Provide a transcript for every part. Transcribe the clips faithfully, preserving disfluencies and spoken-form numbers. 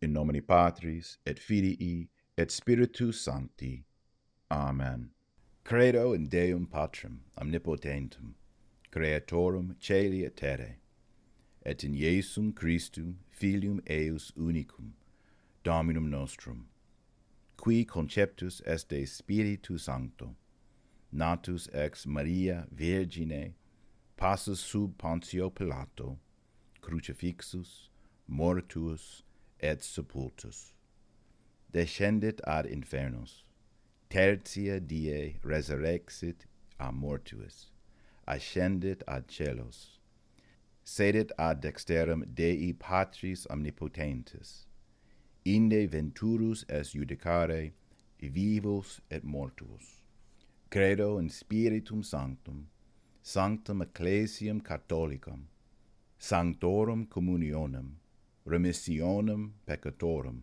In nomine Patris, et Filii, et Spiritus Sancti. Amen. Credo in Deum Patrem, omnipotentem, Creatorum caeli et terrae, et in Iesum Christum, Filium eius unicum, Dominum nostrum, qui conceptus est de Spiritu Sancto, natus ex Maria Virgine, passus sub Pontio Pilato, crucifixus, mortuus, et sepultus. Descendit ad infernus, tertia die resurrexit a mortuis, ascendit ad celos, sedit ad dexterum Dei Patris omnipotentis, inde venturus est judicare vivos et mortuos. Credo in Spiritum Sanctum, sanctum ecclesiam catholicum, sanctorum communionem, remissionem peccatorum,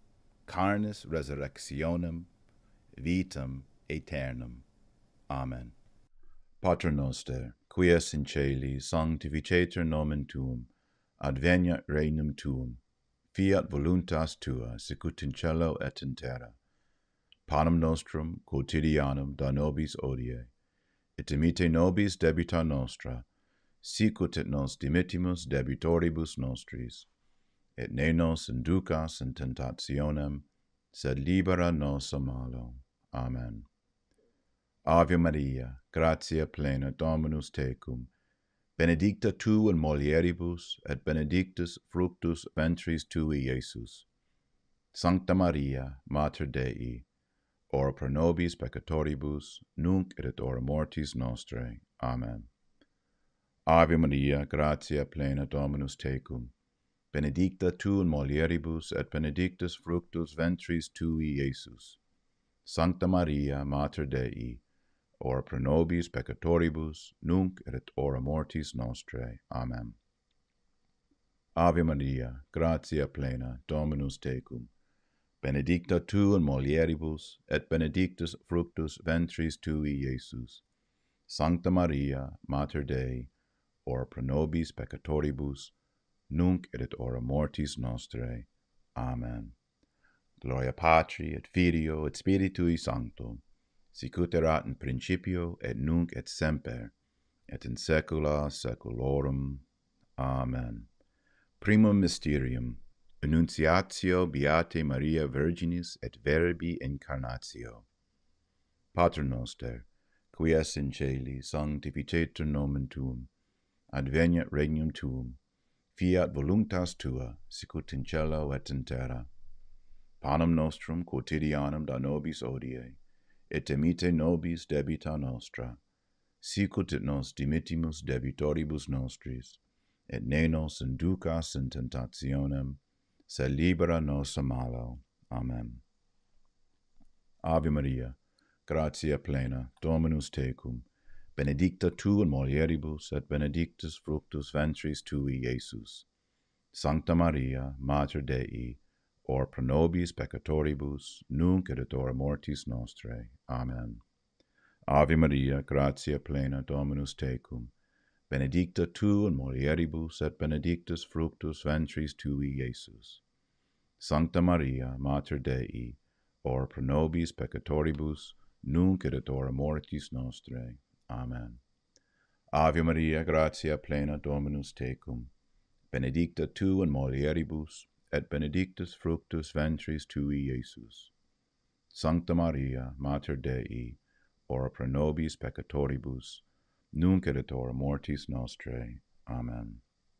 carnis resurrectionem, vitam aeternam. Amen. Pater noster, qui es in caeli, sanctificetur nomen tuum, adveniat regnum tuum, fiat voluntas tua, sicut in cielo et in terra. Panem nostrum quotidianum da nobis odie, et dimite nobis debita nostra, sicut et nos dimittimus debitoribus nostris, et ne nos inducas in tentationem, sed libera nos a malo. Amen. Ave Maria, gratia plena, Dominus tecum, benedicta tu in mulieribus, et benedictus fructus ventris tui, Iesus. Sancta Maria, Mater Dei, ora pro nobis peccatoribus, nunc et hora mortis nostrae. Amen. Ave Maria, gratia plena, Dominus tecum, benedicta tu in mulieribus, et benedictus fructus ventris tui, Iesus. Sancta Maria, Mater Dei, ora pro nobis peccatoribus, nunc et hora mortis nostrae. Amen. Ave Maria, gratia plena, Dominus tecum, benedicta tu in mulieribus, et benedictus fructus ventris tui, Iesus. Sancta Maria, Mater Dei, ora pro nobis peccatoribus, nunc et hora mortis nostrae. Amen. Gloria Patri, et Filio, et Spiritui Sancto, sicut erat in principio, et nunc et semper, et in saecula saeculorum. Amen. Primum mysterium, Annunciatio Beatae Maria Virginis et Verbi Incarnatio. Pater noster, qui es in caeli, sanctificetur nomen tuum, adveniat regnum tuum, fiat voluntas tua, sicut in cielo et in terra. Panem nostrum quotidianum da nobis odie, et dimite nobis debita nostra, sicut et nos dimittimus debitoribus nostris, et ne nos inducas in tentationem, sed libera nos a malo. Amen. Ave Maria, gratia plena, Dominus tecum, benedicta tu in mulieribus, et benedictus fructus ventris tui, Iesus. Sancta Maria, Mater Dei, ora pro nobis peccatoribus, nunc et hora mortis nostrae. Amen. Ave Maria, gratia plena, Dominus tecum, benedicta tu in mulieribus, et benedictus fructus ventris tui, Iesus. Sancta Maria, Mater Dei, ora pro nobis peccatoribus, nunc et hora mortis nostrae. Amen. Ave Maria, gratia plena, Dominus tecum, benedicta tu in mulieribus, et benedictus fructus ventris tui, Iesus. Sancta Maria, Mater Dei, ora pro nobis peccatoribus, nunc et hora mortis nostrae. Amen.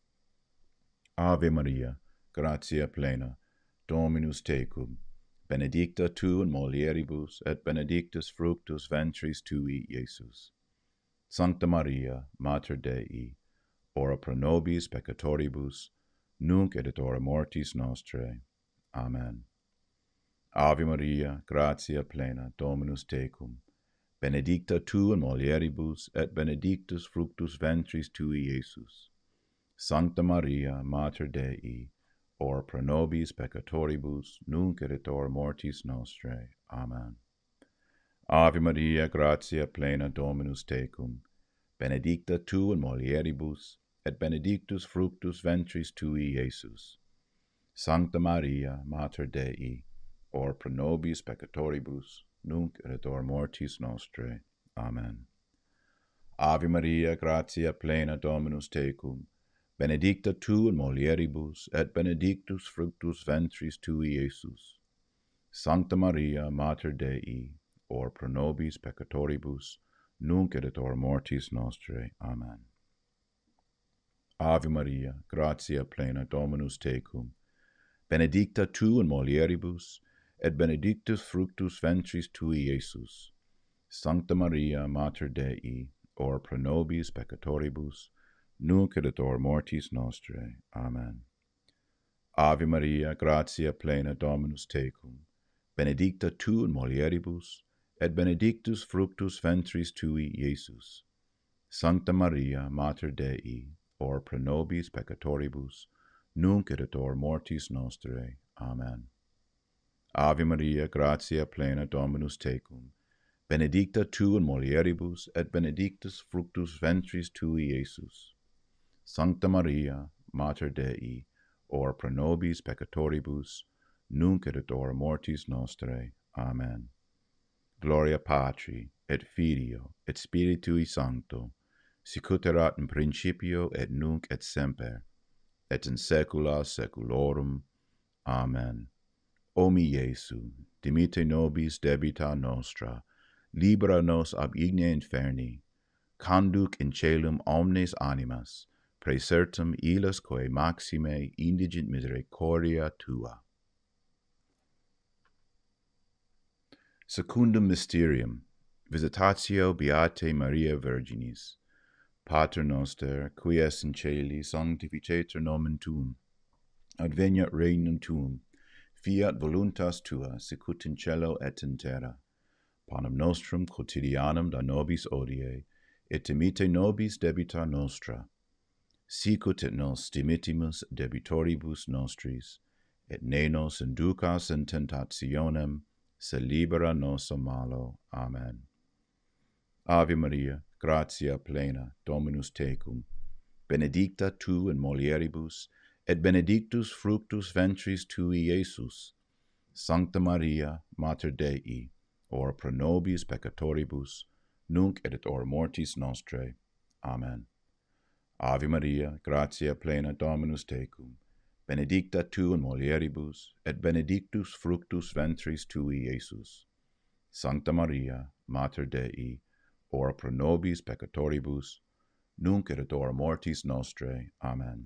Ave Maria, gratia plena, Dominus tecum, benedicta tu in mulieribus, et benedictus fructus ventris tui, Iesus. Sancta Maria, Mater Dei, ora pro nobis peccatoribus, nunc et hora mortis nostrae. Amen. Ave Maria, gratia plena, Dominus tecum, benedicta tu in mulieribus, et benedictus fructus ventris tui, Iesus. Sancta Maria, Mater Dei, ora pro nobis peccatoribus, nunc et hora mortis nostrae. Amen. Ave Maria, gratia plena, Dominus tecum, benedicta tu in mulieribus, et benedictus fructus ventris tui, Iesus. Sancta Maria, Mater Dei, ora pro nobis peccatoribus, nunc et hora mortis nostrae. Amen. Ave Maria, gratia plena Dominus tecum, benedicta tu in mulieribus, et benedictus fructus ventris tui, Iesus. Sancta Maria, Mater Dei, ora pro nobis peccatoribus, nunc et hora mortis nostrae. Amen. Ave Maria, gratia plena Dominus tecum, benedicta tu in mulieribus, et benedictus fructus ventris tui, Iesus. Sancta Maria, Mater Dei, ora pro nobis peccatoribus, nunc et hora mortis nostrae. Amen. Ave Maria, gratia plena Dominus tecum, benedicta tu in mulieribus, et benedictus fructus ventris tui, Iesus. Sancta Maria, Mater Dei, ora pro nobis peccatoribus, nunc et hora mortis nostrae. Amen. Ave Maria, gratia plena Dominus tecum, benedicta tu in mulieribus, et benedictus fructus ventris tui, Iesus. Sancta Maria, Mater Dei, ora pro nobis peccatoribus, nunc et hora mortis nostrae. Amen. Gloria Patri, et Filio, et Spiritui Sancto, sicut erat in principio et nunc et semper, et in saecula saeculorum. Amen. O mi Iesu, dimite nobis debita nostra, libera nos ab igne inferni, conduc in caelum omnes animas, praesertum illas quae maxime indigent misericordia tua. Secundum mysterium, visitatio Beatae Maria Virginis. Pater noster, qui es in caeli, sanctificetur nomen tuum, adveniat regnum tuum, fiat voluntas tua, sicut in cielo et in terra. Panem nostrum quotidianum da nobis odie, et dimite nobis debita nostra, sicut et nos dimittimus debitoribus nostris, et ne nos inducas in tentationem, se libera nos a malo. Amen. Ave Maria, gratia plena, Dominus tecum, benedicta tu in mulieribus, et benedictus fructus ventris tui, Iesus. Sancta Maria, Mater Dei, ora pro nobis peccatoribus, nunc et hora mortis nostrae. Amen. Ave Maria, gratia plena Dominus tecum, benedicta tu in mulieribus, et benedictus fructus ventris tui, Iesus. Sancta Maria, Mater Dei, ora pro nobis peccatoribus, nunc et hora mortis nostrae. Amen.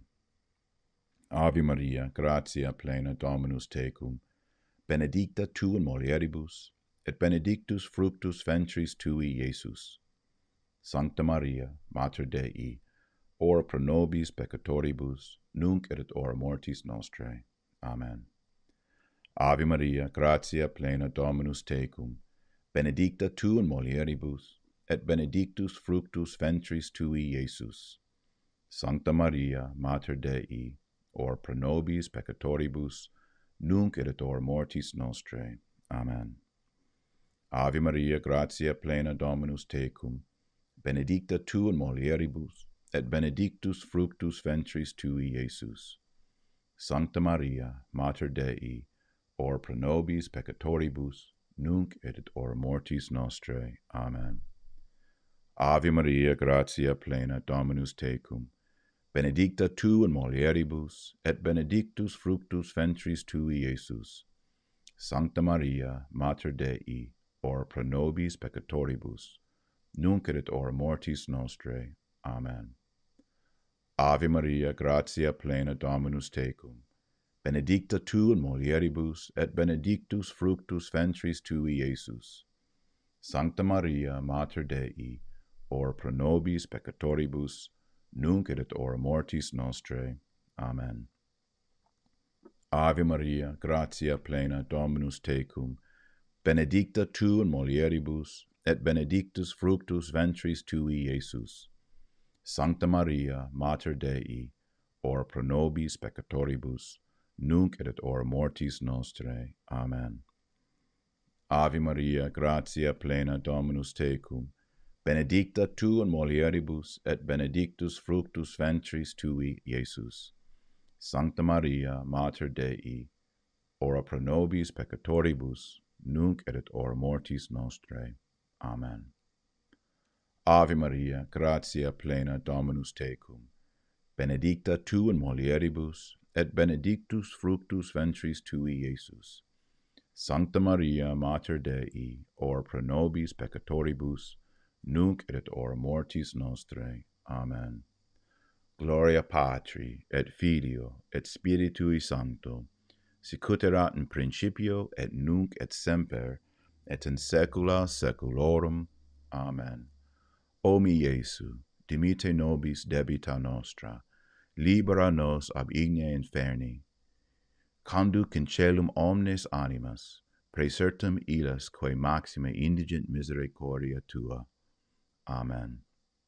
Ave Maria, gratia plena Dominus tecum, benedicta tu in mulieribus, et benedictus fructus ventris tui, Iesus. Sancta Maria, Mater Dei, ora pro nobis peccatoribus, nunc et hora mortis nostrae. Amen. Ave Maria, gratia plena Dominus tecum, benedicta tu in mulieribus, et benedictus fructus ventris tui, Iesus. Sancta Maria, Mater Dei, ora pro nobis peccatoribus, nunc et hora mortis nostrae. Amen. Ave Maria, gratia plena Dominus tecum, benedicta tu in mulieribus, et benedictus fructus ventris tui, Iesus. Sancta Maria, Mater Dei, ora pro nobis peccatoribus, nunc et hora mortis nostrae. Amen. Ave Maria, gratia plena Dominus tecum, benedicta tu in mulieribus, et benedictus fructus ventris tui, Iesus. Sancta Maria, Mater Dei, ora pro nobis peccatoribus, nunc et hora mortis nostrae. Amen. Ave Maria, gratia plena Dominus tecum, benedicta tu in mulieribus, et benedictus fructus ventris tui, Iesus. Sancta Maria, Mater Dei, ora pro nobis peccatoribus, nunc et hora mortis nostrae. Amen. Ave Maria, gratia plena Dominus tecum, benedicta tu in mulieribus, et benedictus fructus ventris tui, Iesus. Sancta Maria, Mater Dei, ora pro nobis peccatoribus, nunc et hora mortis nostrae. Amen. Ave Maria, gratia plena Dominus tecum, benedicta tu in mulieribus, et benedictus fructus ventris tui, Iesus. Sancta Maria, Mater Dei, ora pro nobis peccatoribus, nunc et at hora mortis nostrae. Amen. Ave Maria, gratia plena Dominus tecum, benedicta tu in mulieribus, et benedictus fructus ventris tui, Iesus. Sancta Maria, Mater Dei, ora pro nobis peccatoribus, nunc et at hora mortis nostrae. Amen. Gloria Patri, et Filio, et Spiritui Sancto, sicut erat in principio, et nunc et semper, et in saecula saeculorum. Amen. O mi Iesu, dimite nobis debita nostra, libera nos ab igne inferni. Conduc in caelum omnes animas, praesertum illas quae maxima indigent misericordia tua. Amen.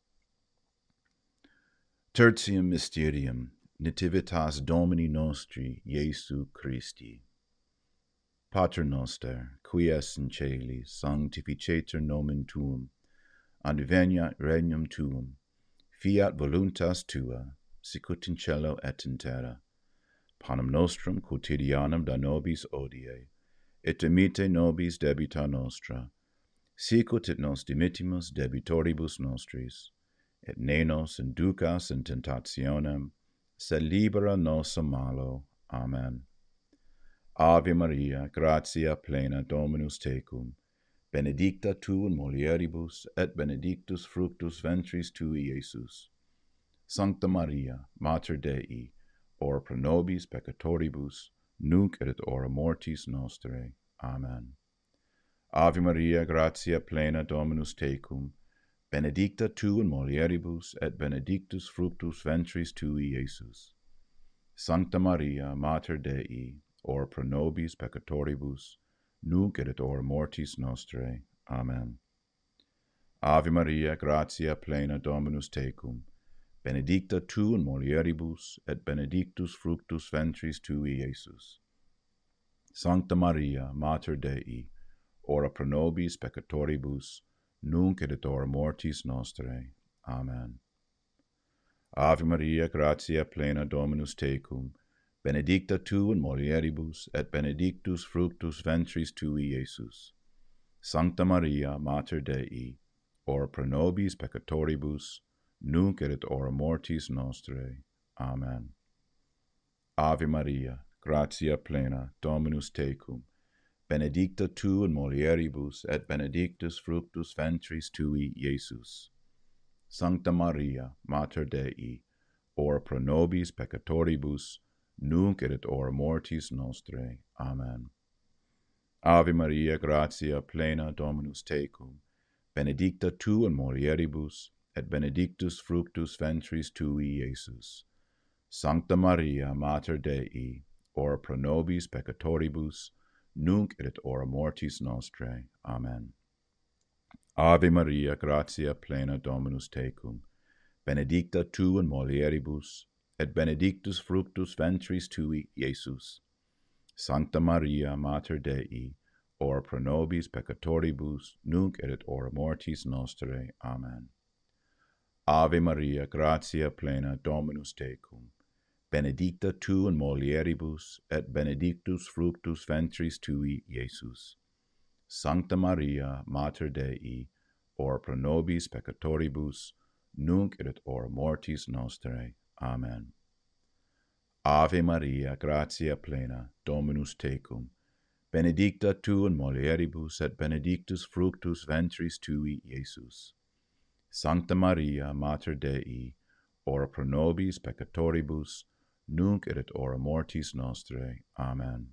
Tertium Mysterium, Nativitas Domini Nostri, Iesu Christi. Pater noster, qui es in caelis, sanctificetur nomen tuum, adveniat regnum tuum, fiat voluntas tua, sicut in cielo et in terra. Panem nostrum quotidianum da nobis odie, et dimite nobis debita nostra, sicut et nos dimittimus debitoribus nostris, et ne nos inducas in tentationem, sed libera nos a malo. Amen. Ave Maria, gratia plena Dominus tecum, benedicta tu in mulieribus, et benedictus fructus ventris tui, Iesus. Sancta Maria, Mater Dei, ora pro nobis peccatoribus, nunc et at hora mortis nostrae. Amen. Ave Maria, gratia plena Dominus tecum, benedicta tu in mulieribus, et benedictus fructus ventris tui, Iesus. Sancta Maria, Mater Dei, ora pro nobis peccatoribus, nunc et at hora mortis nostrae. Amen. Ave Maria, gratia plena Dominus tecum, benedicta tu in mulieribus, et benedictus fructus ventris tui, Iesus. Sancta Maria, Mater Dei, ora pro nobis peccatoribus, nunc et at hora mortis nostrae. Amen. Ave Maria, gratia plena Dominus tecum, benedicta tu in mulieribus, et benedictus fructus ventris tui, Iesus. Sancta Maria, Mater Dei, ora pro nobis peccatoribus, nunc et at hora mortis nostrae. Amen. Ave Maria, gratia plena, Dominus tecum, benedicta tu in mulieribus, et benedictus fructus ventris tui, Iesus. Sancta Maria, Mater Dei, ora pro nobis peccatoribus, nunc et at hora mortis nostrae. Amen. Ave Maria, gratia plena, Dominus tecum, benedicta tu in mulieribus, et benedictus fructus ventris tui, Iesus. Sancta Maria, Mater Dei, ora pro nobis peccatoribus, nunc et at hora mortis nostrae. Amen. Ave Maria, gratia plena Dominus tecum, benedicta tu in mulieribus, et benedictus fructus ventris tui, Iesus. Sancta Maria, Mater Dei, ora pro nobis peccatoribus, nunc et at hora mortis nostrae. Amen. Ave Maria, gratia plena Dominus tecum, benedicta tu in mulieribus, et benedictus fructus ventris tui, Iesus. Sancta Maria, Mater Dei, ora pro nobis peccatoribus, nunc et at hora mortis nostrae. Amen. Ave Maria, gratia plena, Dominus tecum, benedicta tu in mulieribus, et benedictus fructus ventris tui, Iesus. Sancta Maria, Mater Dei, ora pro nobis peccatoribus, nunc et at hora mortis nostrae. Amen.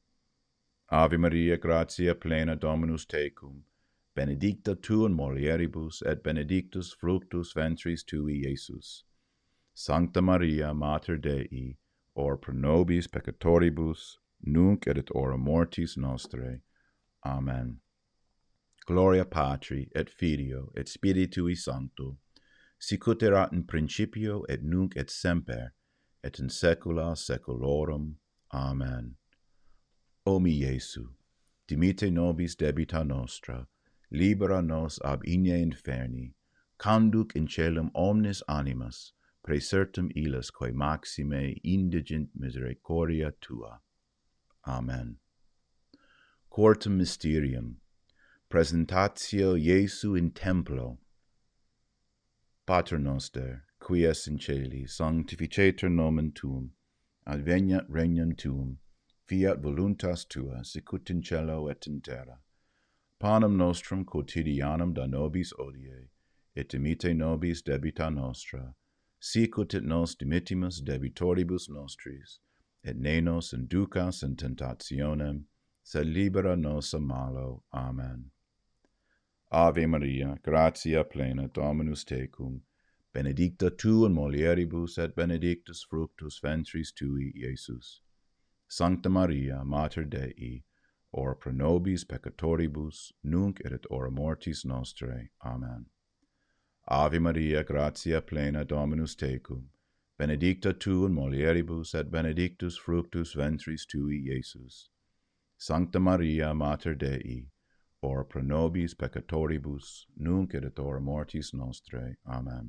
Ave Maria, gratia plena Dominus tecum, benedicta tu in mulieribus, et benedictus fructus ventris tui, Iesus. Sancta Maria, Mater Dei, ora pro nobis peccatoribus, nunc et at hora mortis nostrae. Amen. Gloria Patri, et Filio, et Spiritui Sancto, sicut erat in principio, et nunc et semper, et in saecula saeculorum. Amen. O mi Iesu, dimite nobis debita nostra, libera nos ab igne inferni, conduc in caelum omnes animas, praesertum illas quae maxime indigent misericordia tua. Amen. Quartum mysterium, presentatio Iesu in templo. Pater noster, qui es in caeli, sanctificetur nomen tuum, adveniat regnum tuum, fiat voluntas tua, sicut in cielo et in terra. Panem nostrum quotidianum da nobis odie, et dimitte nobis debita nostra, sicut et nos dimittimus debitoribus nostris, et ne nos inducas in tentationem, sed libera nos a malo. Amen. Ave Maria, gratia plena, Dominus tecum, benedicta tu in mulieribus, et benedictus fructus ventris tui, Iesus. Sancta Maria, Mater Dei, ora pro nobis peccatoribus, nunc et at hora mortis nostrae. Amen. Ave Maria, gratia plena, Dominus tecum, benedicta tu in mulieribus, et benedictus fructus ventris tui, Iesus. Sancta Maria, Mater Dei, ora pro nobis peccatoribus, nunc et at hora mortis nostrae. Amen.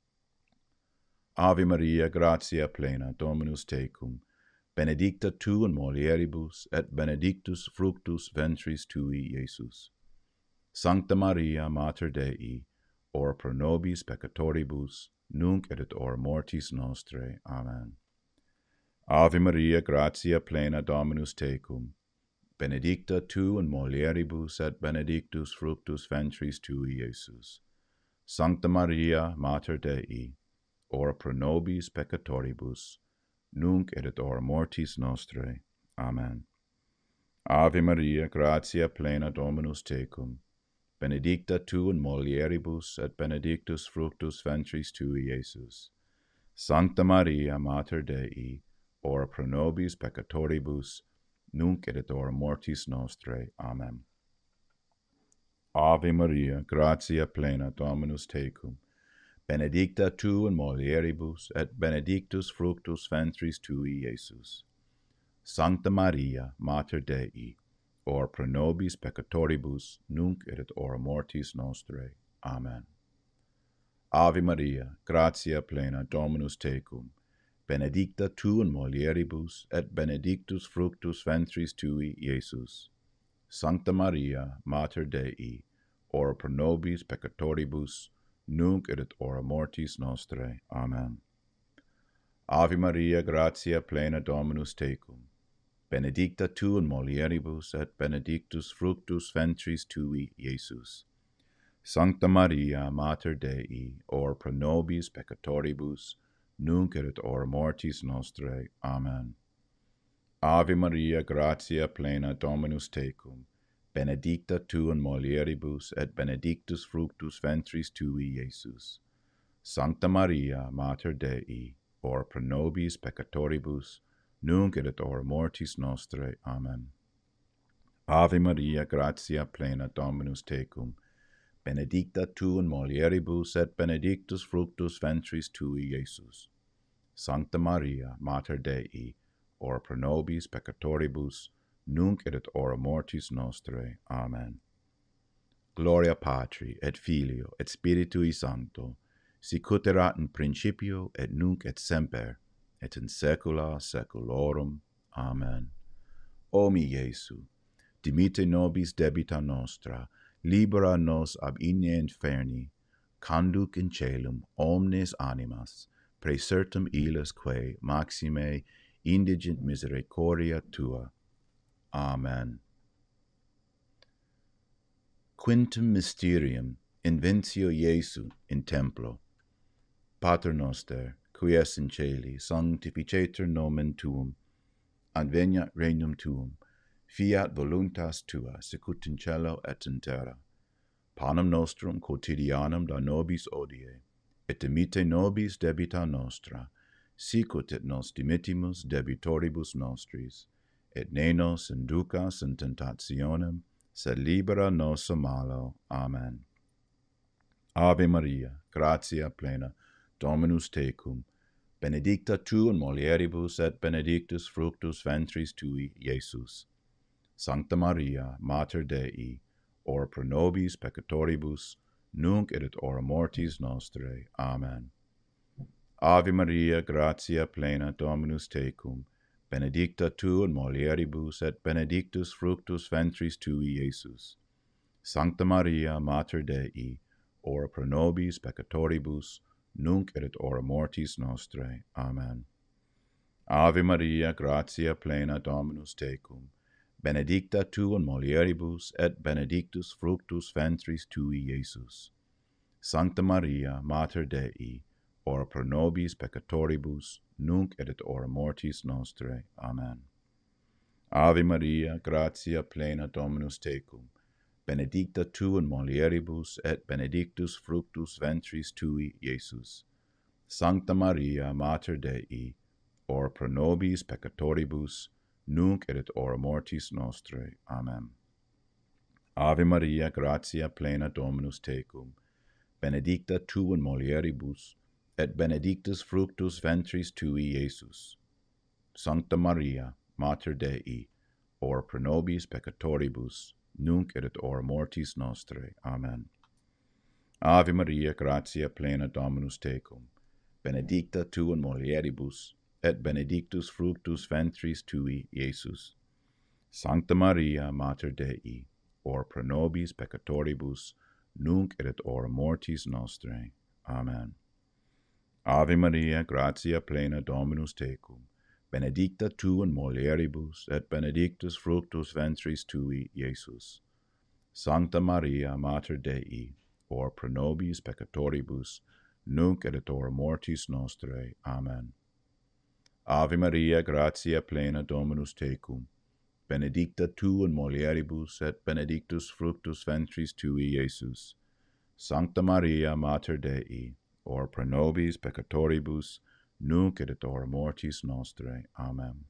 Ave Maria, gratia plena, Dominus tecum, benedicta tu in mulieribus, et benedictus fructus ventris tui, Iesus. Sancta Maria, Mater Dei, ora pro nobis peccatoribus, nunc et at hora mortis nostrae. Amen. Ave Maria, gratia plena, Dominus tecum, benedicta tu in mulieribus, et benedictus fructus ventris tui, Iesus. Sancta Maria, Mater Dei, ora pro nobis peccatoribus, nunc et at hora mortis nostrae. Amen. Ave Maria, gratia plena, Dominus tecum, benedicta tu in mulieribus, et benedictus fructus ventris tui, Iesus. Sancta Maria, Mater Dei, ora pro nobis peccatoribus, nunc et at hora mortis nostrae. Amen. Ave Maria, gratia plena, Dominus tecum, benedicta tu in mulieribus, et benedictus fructus ventris tui, Iesus. Sancta Maria, Mater Dei, ora pro nobis peccatoribus, nunc et at hora mortis nostrae. Amen. Ave Maria, gratia plena, Dominus tecum, benedicta tu in mulieribus, et benedictus fructus ventris tui, Iesus. Sancta Maria, Mater Dei, ora pro nobis peccatoribus, nunc et at hora mortis nostrae. Amen. Ave Maria, gratia plena, Dominus tecum, benedicta tu in mulieribus, et benedictus fructus ventris tui, Iesus. Sancta Maria, Mater Dei, ora pro nobis peccatoribus, nunc et at hora mortis nostrae. Amen. Ave Maria, gratia plena, Dominus tecum, benedicta tu in mulieribus, et benedictus fructus ventris tui, Iesus. Sancta Maria, Mater Dei, ora pro nobis peccatoribus, nunc et at hora mortis nostrae. Amen. Ave Maria, gratia plena, Dominus tecum, benedicta tu in mulieribus, et benedictus fructus ventris tui, Iesus. Sancta Maria, Mater Dei, ora pro nobis peccatoribus, nunc et at hora mortis nostrae. Amen. Gloria Patri, et Filio, et Spiritui Sancto, sicut erat in principio, et nunc et semper, et in saecula saeculorum. Amen. O mi Iesu, dimitte nobis debita nostra, libera nos ab igne inferni, conduc in caelum omnes animas, praesertum illas quae maxime indigent misericordia tua. Amen. Quintum mysterium, inventio Iesu in templo. Pater noster, qui es in caeli, sanctificetur nomen tuum, adveniat regnum tuum, fiat voluntas tua, sicut in cielo et in terra. Panem nostrum quotidianum da nobis odie, et dimitte nobis debita nostra, sicut et nos dimittimus debitoribus nostris, et ne nos inducas in tentationem, sed libera nos a malo. Amen. Ave Maria, gratia plena, Dominus tecum, benedicta tu in mulieribus, et benedictus fructus ventris tui, Iesus. Sancta Maria, Mater Dei, ora pro nobis peccatoribus, nunc et at hora mortis nostrae. Amen. Ave Maria, gratia plena, Dominus tecum, benedicta tu in mulieribus, et benedictus fructus ventris tui, Iesus. Sancta Maria, Mater Dei, ora pro nobis peccatoribus, nunc et at hora mortis nostrae. Amen. Ave Maria, gratia plena, Dominus tecum, benedicta tu in mulieribus, et benedictus fructus ventris tui, Iesus. Sancta Maria, Mater Dei, ora pro nobis peccatoribus, nunc et at hora mortis nostrae. Amen. Ave Maria, gratia plena, Dominus tecum, benedicta tu in mulieribus, et benedictus fructus ventris tui, Iesus. Sancta Maria, Mater Dei, ora pro nobis peccatoribus, nunc et at hora mortis nostrae. Amen. Ave Maria, gratia plena, Dominus tecum, benedicta tu in mulieribus, et benedictus fructus ventris tui, Iesus. Sancta Maria, Mater Dei, ora pro nobis peccatoribus, nunc et at hora mortis nostrae. Amen. Ave Maria, gratia plena, Dominus tecum, benedicta tu in mulieribus, et benedictus fructus ventris tui, Iesus. Sancta Maria, Mater Dei, ora pro nobis peccatoribus, nunc et at hora mortis nostrae. Amen. Ave Maria, gratia plena, Dominus tecum, benedicta tu in mulieribus, et benedictus fructus ventris tui, Iesus. Sancta Maria, Mater Dei, ora pro nobis peccatoribus, nunc et at hora mortis nostrae. Amen. Ave Maria, gratia plena, Dominus tecum, benedicta tu in mulieribus, et benedictus fructus ventris tui, Iesus. Sancta Maria, Mater Dei, ora pro nobis peccatoribus, nunc et at hora mortis nostrae. Amen.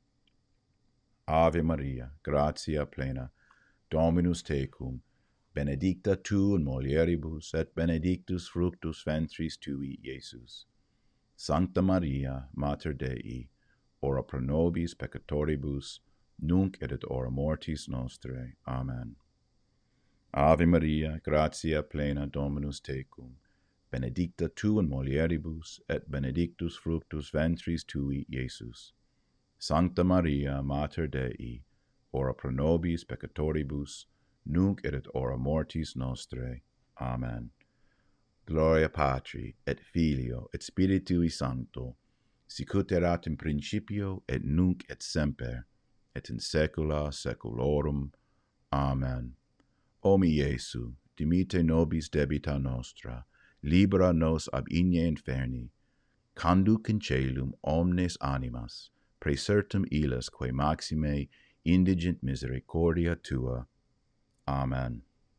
Ave Maria, gratia plena, Dominus tecum, benedicta tu in mulieribus, et benedictus fructus ventris tui, Iesus. Sancta Maria, Mater Dei, ora pro nobis peccatoribus, nunc et at hora mortis nostrae. Amen. Ave Maria, gratia plena, Dominus tecum, benedicta tu in mulieribus, et benedictus fructus ventris tui, Iesus. Sancta Maria, Mater Dei, ora pro nobis peccatoribus, nunc et at hora mortis nostrae. Amen. Gloria Patri, et Filio, et Spiritui Sancto, sicut erat in principio, et nunc et semper, et in saecula saeculorum. Amen. O mi Iesu, dimite nobis debita nostra, libera nos ab igne inferni, conduc in caelum omnes animas, praesertum illas quae maxime indigent misericordia tua. Amen.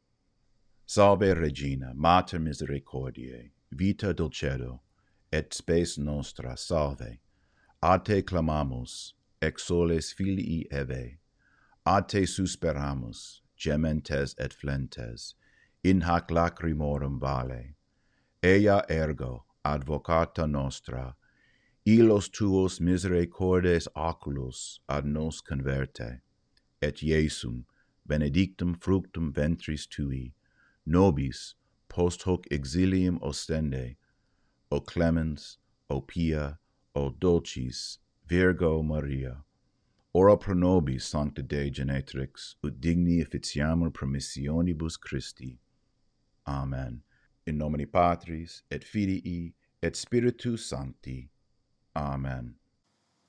Salve Regina, Mater Misericordiae, vita dulcedo, et spes nostra, salve. Ad te clamamus, ex soles filii Evae. Ad te susperamus, gementes et flentes, in hac lacrimorum vale. Ea ergo, advocata nostra, illos tuos misericordes oculos ad nos converte, et Iesum, benedictum fructum ventris tui, nobis post hoc exilium ostende, o clemens, o pia, o dulcis, Virgo Maria, ora pro nobis sancta Dei genetrix, ut digni officiamur promissionibus Christi. Amen. In nomine Patris, et Filii, et Spiritus Sancti. Amen.